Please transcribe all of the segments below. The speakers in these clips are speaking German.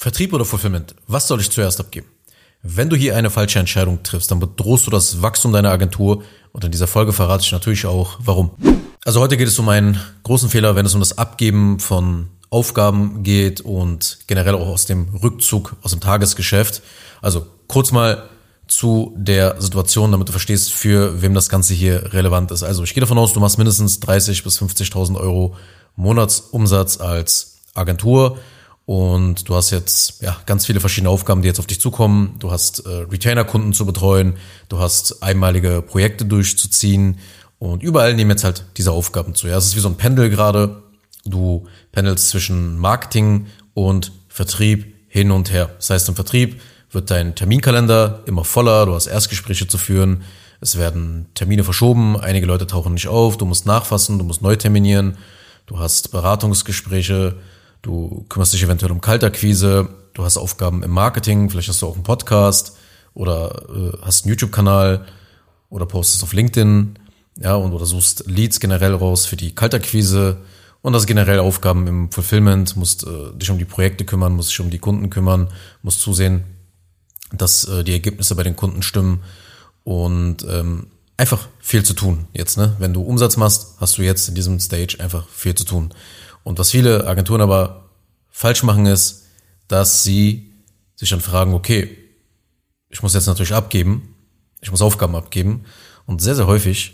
Vertrieb oder Fulfillment? Was soll ich zuerst abgeben? Wenn du hier eine falsche Entscheidung triffst, dann bedrohst du das Wachstum deiner Agentur und in dieser Folge verrate ich natürlich auch, warum. Also heute geht es um einen großen Fehler, wenn es um das Abgeben von Aufgaben geht und generell auch aus dem Rückzug aus dem Tagesgeschäft. Also kurz mal zu der Situation, damit du verstehst, für wem das Ganze hier relevant ist. Also ich gehe davon aus, du machst mindestens 30.000 bis 50.000 Euro Monatsumsatz als Agentur und du hast jetzt ganz viele verschiedene Aufgaben, die jetzt auf dich zukommen. Du hast Retainer-Kunden zu betreuen, du hast einmalige Projekte durchzuziehen und überall nehmen jetzt halt diese Aufgaben zu. Ja, es ist wie so ein Pendel gerade. Du pendelst zwischen Marketing und Vertrieb hin und her. Das heißt, im Vertrieb wird dein Terminkalender immer voller, du hast Erstgespräche zu führen, es werden Termine verschoben, einige Leute tauchen nicht auf, du musst nachfassen, du musst neu terminieren, du hast Beratungsgespräche, du kümmerst dich eventuell um Kaltakquise, du hast Aufgaben im Marketing, vielleicht hast du auch einen Podcast oder hast einen YouTube-Kanal oder postest auf LinkedIn, oder suchst Leads generell raus für die Kaltakquise und hast generell Aufgaben im Fulfillment, musst dich um die Projekte kümmern, musst dich um die Kunden kümmern, musst zusehen, dass die Ergebnisse bei den Kunden stimmen und einfach viel zu tun jetzt. Ne? Wenn du Umsatz machst, hast du jetzt in diesem Stage einfach viel zu tun. Und was viele Agenturen aber falsch machen ist, dass sie sich dann fragen, okay, ich muss jetzt natürlich abgeben, ich muss Aufgaben abgeben und sehr, sehr häufig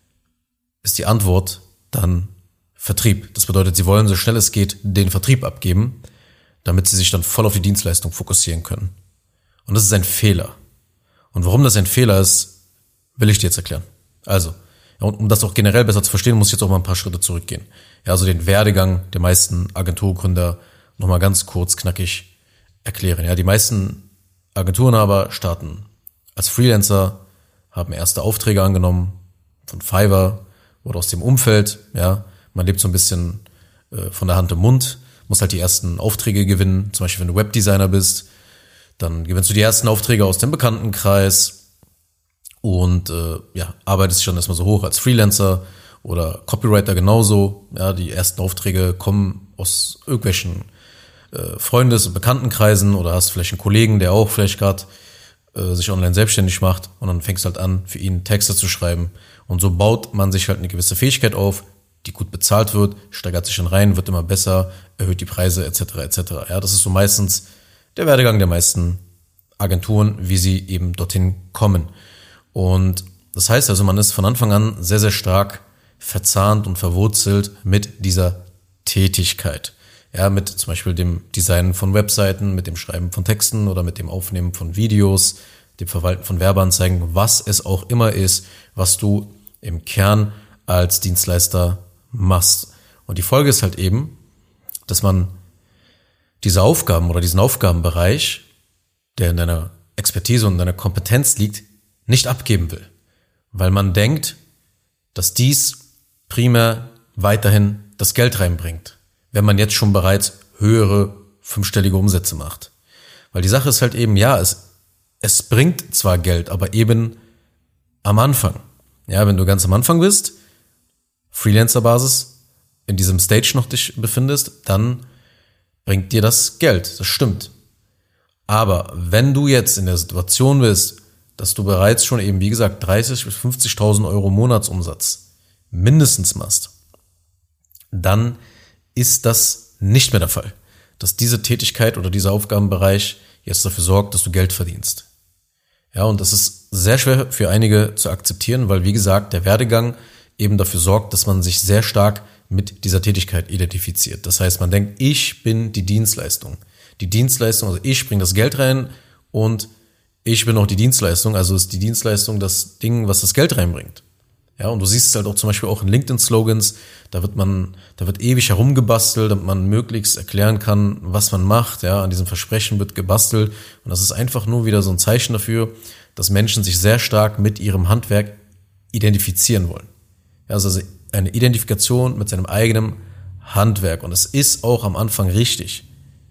ist die Antwort dann Vertrieb. Das bedeutet, sie wollen so schnell es geht den Vertrieb abgeben, damit sie sich dann voll auf die Dienstleistung fokussieren können. Und das ist ein Fehler. Und warum das ein Fehler ist, will ich dir jetzt erklären. Also, und um das auch generell besser zu verstehen, muss ich jetzt auch mal ein paar Schritte zurückgehen. Ja, also den Werdegang der meisten Agenturgründer nochmal ganz kurz knackig erklären. Ja, die meisten Agenturenhaber starten als Freelancer, haben erste Aufträge angenommen von Fiverr oder aus dem Umfeld. Ja, man lebt so ein bisschen von der Hand im Mund, muss halt die ersten Aufträge gewinnen. Zum Beispiel, wenn du Webdesigner bist, dann gewinnst du die ersten Aufträge aus dem Bekanntenkreis und arbeitest dich dann erstmal so hoch als Freelancer oder Copywriter genauso. Ja, die ersten Aufträge kommen aus irgendwelchen Freundes- und Bekanntenkreisen oder hast vielleicht einen Kollegen, der auch vielleicht gerade sich online selbstständig macht und dann fängst du halt an, für ihn Texte zu schreiben. Und so baut man sich halt eine gewisse Fähigkeit auf, die gut bezahlt wird, steigert sich dann rein, wird immer besser, erhöht die Preise etc. etc. Ja, das ist so meistens der Werdegang der meisten Agenturen, wie sie eben dorthin kommen. Und das heißt also, man ist von Anfang an sehr, sehr stark verzahnt und verwurzelt mit dieser Tätigkeit. Ja, mit zum Beispiel dem Designen von Webseiten, mit dem Schreiben von Texten oder mit dem Aufnehmen von Videos, dem Verwalten von Werbeanzeigen, was es auch immer ist, was du im Kern als Dienstleister machst. Und die Folge ist halt eben, dass man diese Aufgaben oder diesen Aufgabenbereich, der in deiner Expertise und in deiner Kompetenz liegt, nicht abgeben will. Weil man denkt, dass dies primär weiterhin das Geld reinbringt, wenn man jetzt schon bereits höhere fünfstellige Umsätze macht. Weil die Sache ist halt eben, es bringt zwar Geld, aber eben am Anfang. Ja, wenn du ganz am Anfang bist, Freelancer-Basis, in diesem Stage noch dich befindest, dann bringt dir das Geld, das stimmt. Aber wenn du jetzt in der Situation bist, dass du bereits schon eben, wie gesagt, 30.000 bis 50.000 Euro Monatsumsatz mindestens machst, dann ist das nicht mehr der Fall. Dass diese Tätigkeit oder dieser Aufgabenbereich jetzt dafür sorgt, dass du Geld verdienst. Ja, und das ist sehr schwer für einige zu akzeptieren, weil, wie gesagt, der Werdegang eben dafür sorgt, dass man sich sehr stark mit dieser Tätigkeit identifiziert. Das heißt, man denkt, ich bin die Dienstleistung. Die Dienstleistung, also ich bringe das Geld rein und ich bin auch die Dienstleistung, also ist die Dienstleistung das Ding, was das Geld reinbringt. Ja, und du siehst es halt auch zum Beispiel auch in LinkedIn-Slogans, da wird ewig herumgebastelt, damit man möglichst erklären kann, was man macht. Ja, an diesem Versprechen wird gebastelt und das ist einfach nur wieder so ein Zeichen dafür, dass Menschen sich sehr stark mit ihrem Handwerk identifizieren wollen. Ja, also eine Identifikation mit seinem eigenen Handwerk. Und es ist auch am Anfang richtig.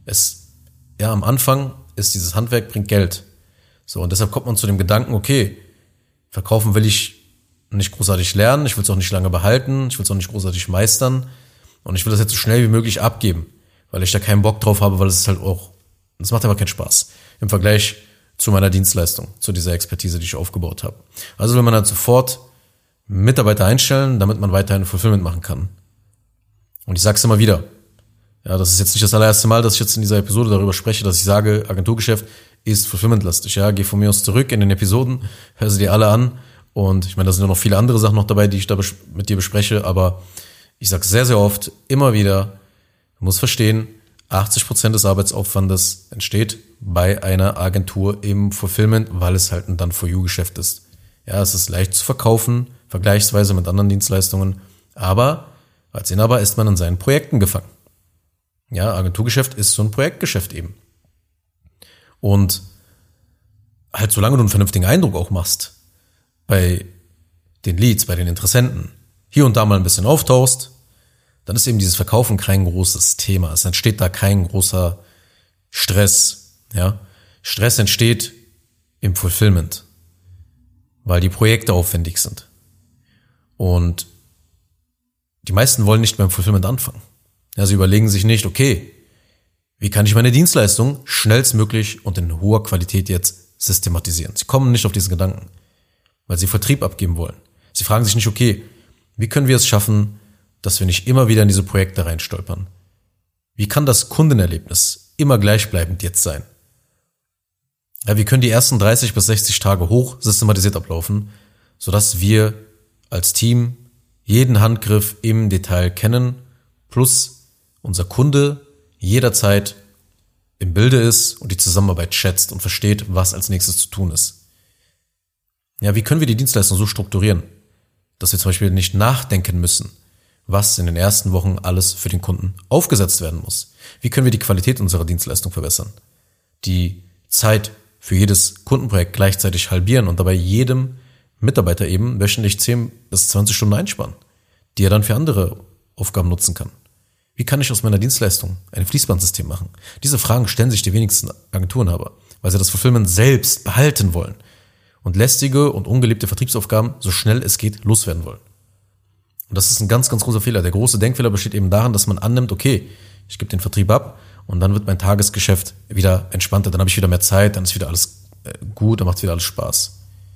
Am Anfang ist dieses Handwerk, bringt Geld. So, und deshalb kommt man zu dem Gedanken, okay, verkaufen will ich nicht großartig lernen, ich will es auch nicht lange behalten, ich will es auch nicht großartig meistern und ich will das jetzt so schnell wie möglich abgeben, weil ich da keinen Bock drauf habe, weil es ist halt auch Das macht aber keinen Spaß im Vergleich zu meiner Dienstleistung, zu dieser Expertise, die ich aufgebaut habe. Also will man halt sofort Mitarbeiter einstellen, damit man weiterhin Fulfillment machen kann. Und ich sage es immer wieder, ja, das ist jetzt nicht das allererste Mal, dass ich jetzt in dieser Episode darüber spreche, dass ich sage, Agenturgeschäft ist Fulfillment-lastig. Ja, geh von mir aus zurück in den Episoden, hör sie dir alle an. Und ich meine, da sind ja noch viele andere Sachen noch dabei, die ich da mit dir bespreche. Aber ich sage sehr, sehr oft, immer wieder, du musst verstehen, 80% des Arbeitsaufwandes entsteht bei einer Agentur im Fulfillment, weil es halt ein Done-for-You-Geschäft ist. Ja, es ist leicht zu verkaufen, vergleichsweise mit anderen Dienstleistungen. Aber als Inhaber ist man in seinen Projekten gefangen. Ja, Agenturgeschäft ist so ein Projektgeschäft eben. Und halt solange du einen vernünftigen Eindruck auch machst, bei den Leads, bei den Interessenten, hier und da mal ein bisschen auftauchst, dann ist eben dieses Verkaufen kein großes Thema. Es entsteht da kein großer Stress. Ja, Stress entsteht im Fulfillment, weil die Projekte aufwendig sind. Und die meisten wollen nicht beim Fulfillment anfangen. Ja, sie überlegen sich nicht, okay, wie kann ich meine Dienstleistung schnellstmöglich und in hoher Qualität jetzt systematisieren? Sie kommen nicht auf diesen Gedanken, weil sie Vertrieb abgeben wollen. Sie fragen sich nicht, okay, wie können wir es schaffen, dass wir nicht immer wieder in diese Projekte reinstolpern? Wie kann das Kundenerlebnis immer gleichbleibend jetzt sein? Ja, wie können die ersten 30 bis 60 Tage hoch systematisiert ablaufen, sodass wir als Team jeden Handgriff im Detail kennen, plus unser Kunde jederzeit im Bilde ist und die Zusammenarbeit schätzt und versteht, was als nächstes zu tun ist. Ja, wie können wir die Dienstleistung so strukturieren, dass wir zum Beispiel nicht nachdenken müssen, was in den ersten Wochen alles für den Kunden aufgesetzt werden muss? Wie können wir die Qualität unserer Dienstleistung verbessern? Die Zeit für jedes Kundenprojekt gleichzeitig halbieren und dabei jedem Mitarbeiter eben wöchentlich 10 bis 20 Stunden einsparen, die er dann für andere Aufgaben nutzen kann. Wie kann ich aus meiner Dienstleistung ein Fließbandsystem machen? Diese Fragen stellen sich die wenigsten Agenturenhaber, weil sie das Fulfillment selbst behalten wollen und lästige und ungeliebte Vertriebsaufgaben so schnell es geht loswerden wollen. Und das ist ein ganz, ganz großer Fehler. Der große Denkfehler besteht eben darin, dass man annimmt, okay, ich gebe den Vertrieb ab und dann wird mein Tagesgeschäft wieder entspannter, dann habe ich wieder mehr Zeit, dann ist wieder alles gut, dann macht wieder alles Spaß.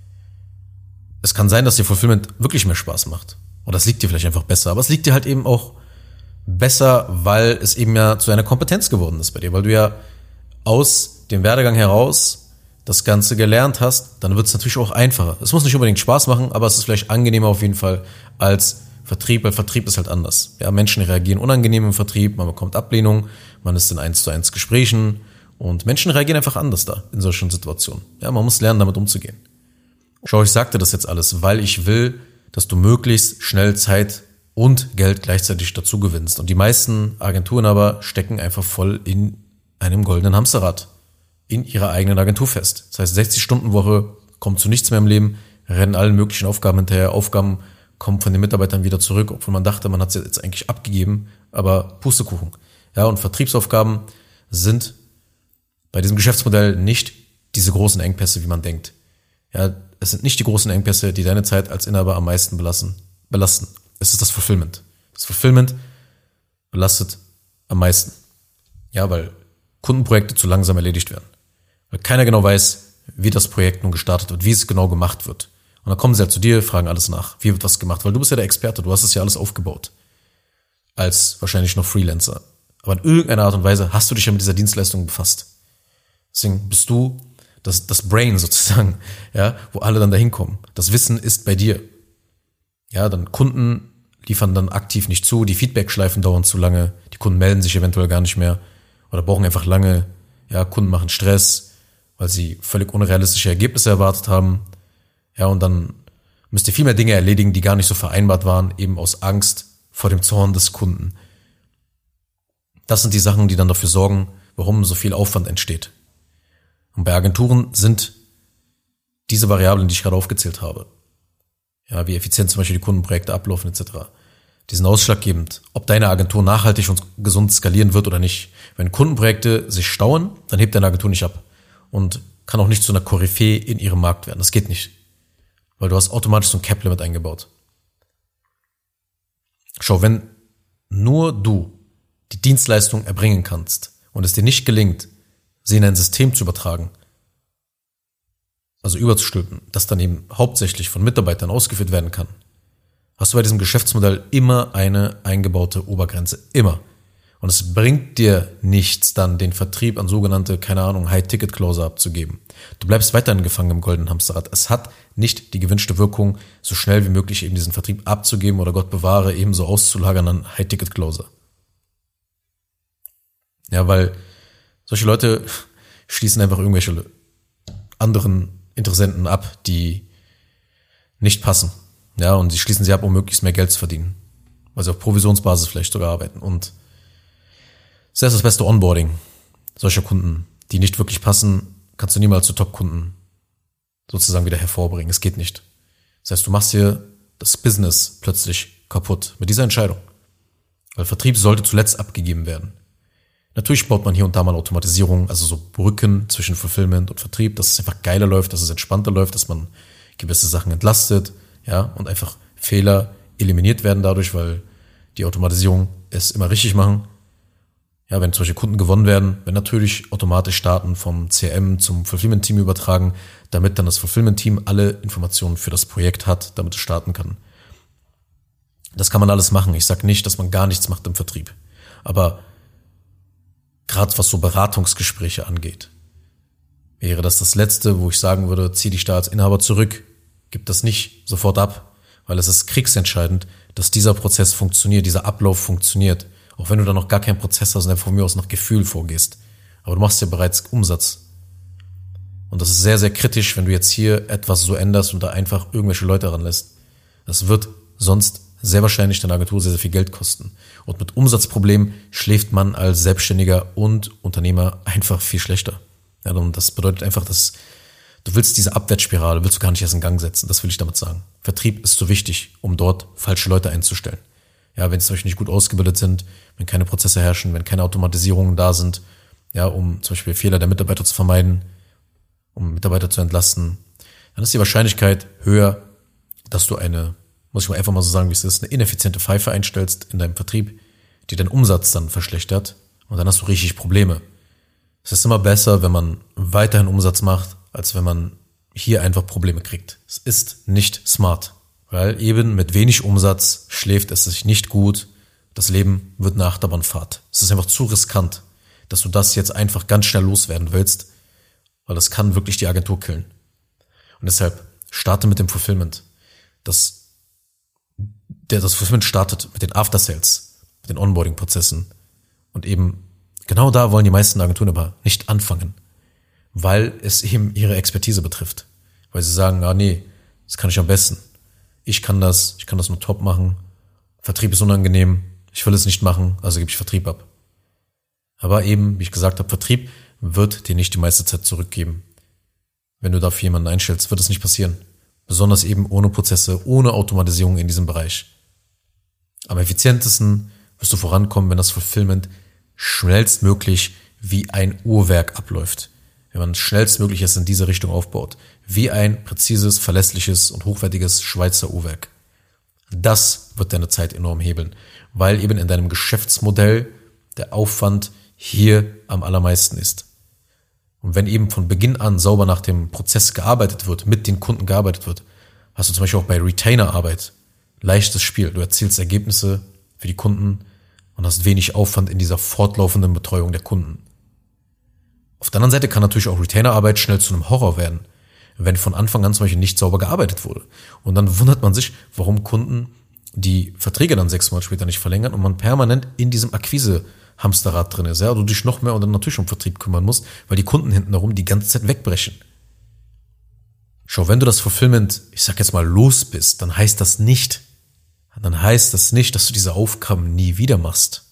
Es kann sein, dass dir Fulfillment wirklich mehr Spaß macht. Oder es liegt dir vielleicht einfach besser, aber es liegt dir halt eben auch besser, weil es eben ja zu einer Kompetenz geworden ist bei dir, weil du ja aus dem Werdegang heraus das Ganze gelernt hast, dann wird es natürlich auch einfacher. Es muss nicht unbedingt Spaß machen, aber es ist vielleicht angenehmer auf jeden Fall als Vertrieb, weil Vertrieb ist halt anders. Ja, Menschen reagieren unangenehm im Vertrieb, man bekommt Ablehnung, man ist in 1:1 Gesprächen und Menschen reagieren einfach anders da in solchen Situationen. Ja, man muss lernen, damit umzugehen. Schau, ich sagte das jetzt alles, weil ich will, dass du möglichst schnell Zeit und Geld gleichzeitig dazu gewinnst. Und die meisten Agenturen aber stecken einfach voll in einem goldenen Hamsterrad, in ihrer eigenen Agentur fest. Das heißt, 60-Stunden-Woche, kommt zu nichts mehr im Leben, rennen allen möglichen Aufgaben hinterher, Aufgaben kommen von den Mitarbeitern wieder zurück, obwohl man dachte, man hat sie jetzt eigentlich abgegeben, aber Pustekuchen. Ja, und Vertriebsaufgaben sind bei diesem Geschäftsmodell nicht diese großen Engpässe, wie man denkt. Ja, es sind nicht die großen Engpässe, die deine Zeit als Inhaber am meisten belasten. Es ist das Fulfillment. Das Fulfillment belastet am meisten. Ja, weil Kundenprojekte zu langsam erledigt werden. Weil keiner genau weiß, wie das Projekt nun gestartet wird, wie es genau gemacht wird. Und dann kommen sie halt zu dir, fragen alles nach. Wie wird was gemacht? Weil du bist ja der Experte, du hast es ja alles aufgebaut. Als wahrscheinlich noch Freelancer. Aber in irgendeiner Art und Weise hast du dich ja mit dieser Dienstleistung befasst. Deswegen bist du das Brain sozusagen, ja, wo alle dann dahin kommen. Das Wissen ist bei dir. Ja, dann Kunden liefern dann aktiv nicht zu, die Feedback-Schleifen dauern zu lange, die Kunden melden sich eventuell gar nicht mehr oder brauchen einfach lange, ja, Kunden machen Stress, weil sie völlig unrealistische Ergebnisse erwartet haben. Ja, und dann müsst ihr viel mehr Dinge erledigen, die gar nicht so vereinbart waren, eben aus Angst vor dem Zorn des Kunden. Das sind die Sachen, die dann dafür sorgen, warum so viel Aufwand entsteht. Und bei Agenturen sind diese Variablen, die ich gerade aufgezählt habe, ja, wie effizient zum Beispiel die Kundenprojekte ablaufen etc., die sind ausschlaggebend, ob deine Agentur nachhaltig und gesund skalieren wird oder nicht. Wenn Kundenprojekte sich stauen, dann hebt deine Agentur nicht ab und kann auch nicht zu einer Koryphäe in ihrem Markt werden. Das geht nicht, weil du hast automatisch so ein Cap-Limit eingebaut. Schau, wenn nur du die Dienstleistung erbringen kannst und es dir nicht gelingt, sie in ein System zu übertragen, also überzustülpen, das dann eben hauptsächlich von Mitarbeitern ausgeführt werden kann, hast du bei diesem Geschäftsmodell immer eine eingebaute Obergrenze. Immer. Und es bringt dir nichts, dann den Vertrieb an sogenannte, keine Ahnung, High-Ticket-Clause abzugeben. Du bleibst weiterhin gefangen im goldenen Hamsterrad. Es hat nicht die gewünschte Wirkung, so schnell wie möglich eben diesen Vertrieb abzugeben oder Gott bewahre, ebenso auszulagern an High-Ticket-Clause. Ja, weil solche Leute schließen einfach irgendwelche anderen Interessenten ab, die nicht passen. Ja, und sie schließen sie ab, um möglichst mehr Geld zu verdienen. Weil sie auf Provisionsbasis vielleicht sogar arbeiten. Und das ist das beste Onboarding solcher Kunden, die nicht wirklich passen, kannst du niemals zu Top-Kunden sozusagen wieder hervorbringen. Es geht nicht. Das heißt, du machst hier das Business plötzlich kaputt mit dieser Entscheidung. Weil Vertrieb sollte zuletzt abgegeben werden. Natürlich baut man hier und da mal Automatisierung, also so Brücken zwischen Fulfillment und Vertrieb, dass es einfach geiler läuft, dass es entspannter läuft, dass man gewisse Sachen entlastet, ja, und einfach Fehler eliminiert werden dadurch, weil die Automatisierung es immer richtig machen. Ja, wenn solche Kunden gewonnen werden, wenn natürlich automatisch Daten vom CRM zum Fulfillment-Team übertragen, damit dann das Fulfillment-Team alle Informationen für das Projekt hat, damit es starten kann. Das kann man alles machen. Ich sage nicht, dass man gar nichts macht im Vertrieb. Aber gerade was so Beratungsgespräche angeht, wäre das Letzte, wo ich sagen würde, zieh dich da als Inhaber zurück. Gib das nicht sofort ab, weil es ist kriegsentscheidend, dass dieser Prozess funktioniert, dieser Ablauf funktioniert. Auch wenn du da noch gar keinen Prozess hast und von mir aus nach Gefühl vorgehst. Aber du machst ja bereits Umsatz. Und das ist sehr, sehr kritisch, wenn du jetzt hier etwas so änderst und da einfach irgendwelche Leute ranlässt. Das wird sonst sehr wahrscheinlich deine Agentur sehr, sehr viel Geld kosten. Und mit Umsatzproblemen schläft man als Selbstständiger und Unternehmer einfach viel schlechter. Ja, und das bedeutet einfach, dass du willst diese Abwärtsspirale, willst du gar nicht erst in Gang setzen. Das will ich damit sagen. Vertrieb ist so wichtig, um dort falsche Leute einzustellen. Ja, wenn sie zum Beispiel nicht gut ausgebildet sind, wenn keine Prozesse herrschen, wenn keine Automatisierungen da sind, ja, um zum Beispiel Fehler der Mitarbeiter zu vermeiden, um Mitarbeiter zu entlasten, dann ist die Wahrscheinlichkeit höher, dass du muss ich mal einfach mal so sagen, wie es ist, eine ineffiziente Pfeife einstellst in deinem Vertrieb, die deinen Umsatz dann verschlechtert und dann hast du richtig Probleme. Es ist immer besser, wenn man weiterhin Umsatz macht, als wenn man hier einfach Probleme kriegt. Es ist nicht smart, weil eben mit wenig Umsatz schläft es sich nicht gut, das Leben wird eine Achterbahnfahrt. Es ist einfach zu riskant, dass du das jetzt einfach ganz schnell loswerden willst, weil das kann wirklich die Agentur killen. Und deshalb starte mit dem Fulfillment. Das Fulfillment startet mit den After-Sales, mit den Onboarding-Prozessen. Und eben genau da wollen die meisten Agenturen aber nicht anfangen, weil es eben ihre Expertise betrifft. Weil sie sagen, nee, das kann ich am besten. Ich kann das nur top machen. Vertrieb ist unangenehm. Ich will es nicht machen, also gebe ich Vertrieb ab. Aber eben, wie ich gesagt habe, Vertrieb wird dir nicht die meiste Zeit zurückgeben. Wenn du dafür jemanden einstellst, wird es nicht passieren. Besonders eben ohne Prozesse, ohne Automatisierung in diesem Bereich. Am effizientesten wirst du vorankommen, wenn das Fulfillment schnellstmöglich wie ein Uhrwerk abläuft. Wenn man schnellstmöglich es in diese Richtung aufbaut. Wie ein präzises, verlässliches und hochwertiges Schweizer Uhrwerk. Das wird deine Zeit enorm hebeln, weil eben in deinem Geschäftsmodell der Aufwand hier am allermeisten ist. Und wenn eben von Beginn an sauber nach dem Prozess gearbeitet wird, mit den Kunden gearbeitet wird, hast du zum Beispiel auch bei Retainer-Arbeit leichtes Spiel. Du erzielst Ergebnisse für die Kunden und hast wenig Aufwand in dieser fortlaufenden Betreuung der Kunden. Auf der anderen Seite kann natürlich auch Retainer-Arbeit schnell zu einem Horror werden, wenn von Anfang an zum Beispiel nicht sauber gearbeitet wurde. Und dann wundert man sich, warum Kunden die Verträge dann 6 Monate später nicht verlängern und man permanent in diesem Akquise-Hamsterrad drin ist, ja, du dich noch mehr und dann natürlich um Vertrieb kümmern musst, weil die Kunden hinten herum die ganze Zeit wegbrechen. Schau, wenn du das Fulfillment, ich sag jetzt mal, los bist, dann heißt das nicht, dass du diese Aufgaben nie wieder machst.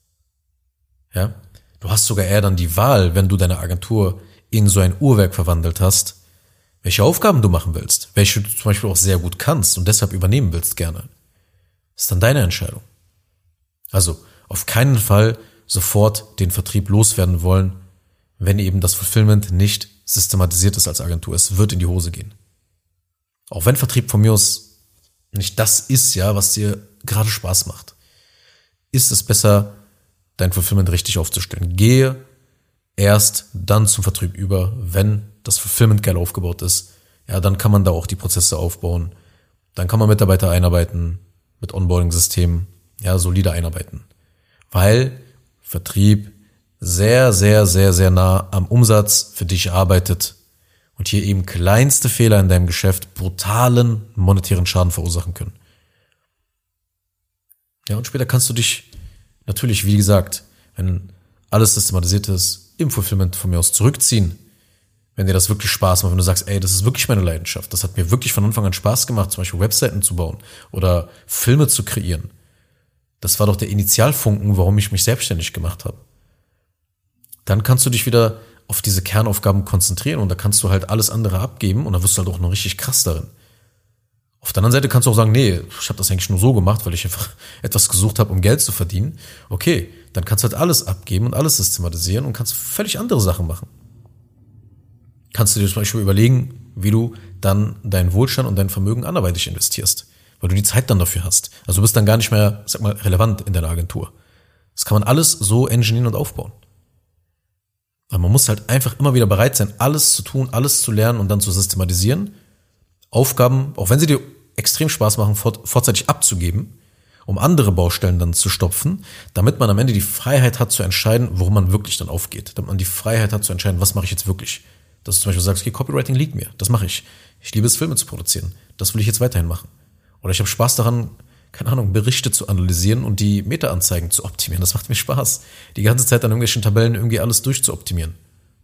Ja? Du hast sogar eher dann die Wahl, wenn du deine Agentur in so ein Uhrwerk verwandelt hast, welche Aufgaben du machen willst, welche du zum Beispiel auch sehr gut kannst und deshalb übernehmen willst gerne. Das ist dann deine Entscheidung. Also auf keinen Fall sofort den Vertrieb loswerden wollen, wenn eben das Fulfillment nicht systematisiert ist als Agentur. Es wird in die Hose gehen. Auch wenn Vertrieb von mir aus nicht das ist, ja, was dir gerade Spaß macht, ist es besser, dein Fulfillment richtig aufzustellen. Gehe erst dann zum Vertrieb über, wenn das Fulfillment geil aufgebaut ist. Ja, dann kann man da auch die Prozesse aufbauen. Dann kann man Mitarbeiter einarbeiten mit Onboarding-Systemen, ja, solide einarbeiten. Weil Vertrieb sehr, sehr, sehr, sehr nah am Umsatz für dich arbeitet und hier eben kleinste Fehler in deinem Geschäft brutalen monetären Schaden verursachen können. Ja, und später kannst du dich natürlich, wie gesagt, wenn alles systematisiert ist, im Fulfillment von mir aus zurückziehen. Wenn dir das wirklich Spaß macht, wenn du sagst, ey, das ist wirklich meine Leidenschaft, das hat mir wirklich von Anfang an Spaß gemacht, zum Beispiel Webseiten zu bauen oder Filme zu kreieren. Das war doch der Initialfunken, warum ich mich selbstständig gemacht habe. Dann kannst du dich wieder auf diese Kernaufgaben konzentrieren und da kannst du halt alles andere abgeben und dann wirst du halt auch noch richtig krass darin. Auf der anderen Seite kannst du auch sagen, nee, ich habe das eigentlich nur so gemacht, weil ich einfach etwas gesucht habe, um Geld zu verdienen. Okay, dann kannst du halt alles abgeben und alles systematisieren und kannst völlig andere Sachen machen. Kannst du dir zum Beispiel überlegen, wie du dann deinen Wohlstand und dein Vermögen anderweitig investierst, weil du die Zeit dann dafür hast. Also du bist dann gar nicht mehr, sag mal, relevant in deiner Agentur. Das kann man alles so engineieren und aufbauen. Aber man muss halt einfach immer wieder bereit sein, alles zu tun, alles zu lernen und dann zu systematisieren. Aufgaben, auch wenn sie dir extrem Spaß machen, vorzeitig abzugeben, um andere Baustellen dann zu stopfen, damit man am Ende die Freiheit hat zu entscheiden, worum man wirklich dann aufgeht. Damit man die Freiheit hat zu entscheiden, was mache ich jetzt wirklich. Dass du zum Beispiel sagst, okay, Copywriting liegt mir, das mache ich. Ich liebe es, Filme zu produzieren. Das will ich jetzt weiterhin machen. Oder ich habe Spaß daran, keine Ahnung, Berichte zu analysieren und die Meta-Anzeigen zu optimieren. Das macht mir Spaß. Die ganze Zeit an irgendwelchen Tabellen irgendwie alles durchzuoptimieren.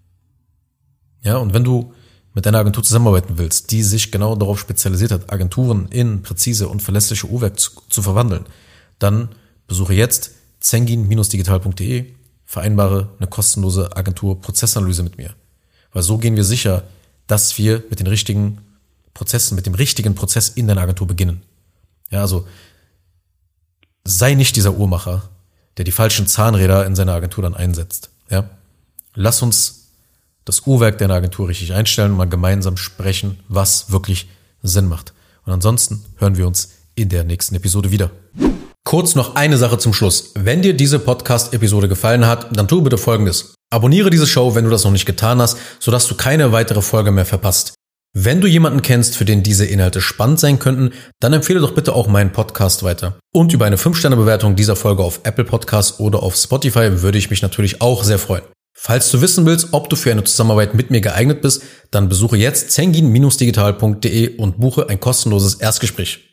Ja, und wenn du mit deiner Agentur zusammenarbeiten willst, die sich genau darauf spezialisiert hat, Agenturen in präzise und verlässliche Uhrwerk zu verwandeln, dann besuche jetzt zengin-digital.de, vereinbare eine kostenlose Agentur-Prozessanalyse mit mir. Weil so gehen wir sicher, dass wir mit den richtigen Prozessen, mit dem richtigen Prozess in deiner Agentur beginnen. Ja, also sei nicht dieser Uhrmacher, der die falschen Zahnräder in seiner Agentur dann einsetzt. Ja, lass uns das Uhrwerk deiner Agentur richtig einstellen und mal gemeinsam sprechen, was wirklich Sinn macht. Und ansonsten hören wir uns in der nächsten Episode wieder. Kurz noch eine Sache zum Schluss. Wenn dir diese Podcast-Episode gefallen hat, dann tu bitte Folgendes. Abonniere diese Show, wenn du das noch nicht getan hast, sodass du keine weitere Folge mehr verpasst. Wenn du jemanden kennst, für den diese Inhalte spannend sein könnten, dann empfehle doch bitte auch meinen Podcast weiter. Und über eine 5-Sterne-Bewertung dieser Folge auf Apple Podcasts oder auf Spotify würde ich mich natürlich auch sehr freuen. Falls du wissen willst, ob du für eine Zusammenarbeit mit mir geeignet bist, dann besuche jetzt zengin-digital.de und buche ein kostenloses Erstgespräch.